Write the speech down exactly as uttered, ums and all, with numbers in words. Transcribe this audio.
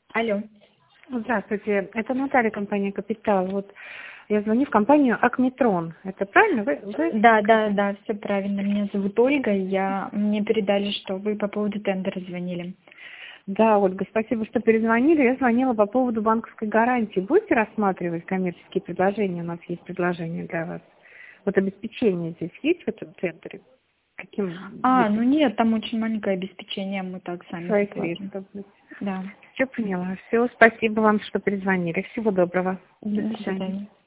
Алло. Здравствуйте, это Наталья, компания «Капитал». Вот я звоню в компанию «Акметрон». Это правильно? Вы, вы... Да, да, да, все правильно. Меня зовут Ольга. Я... Мне передали, что вы по поводу тендера звонили. Да, Ольга, спасибо, что перезвонили. Я звонила по поводу банковской гарантии. Будете рассматривать коммерческие предложения? У нас есть предложение для вас. Вот обеспечение здесь есть в этом тендере? Каким? А, ну нет, там очень маленькое обеспечение, мы так сами Свои заплатим. средства. Да. Все поняла. Все, спасибо вам, что перезвонили. Всего доброго. До свидания.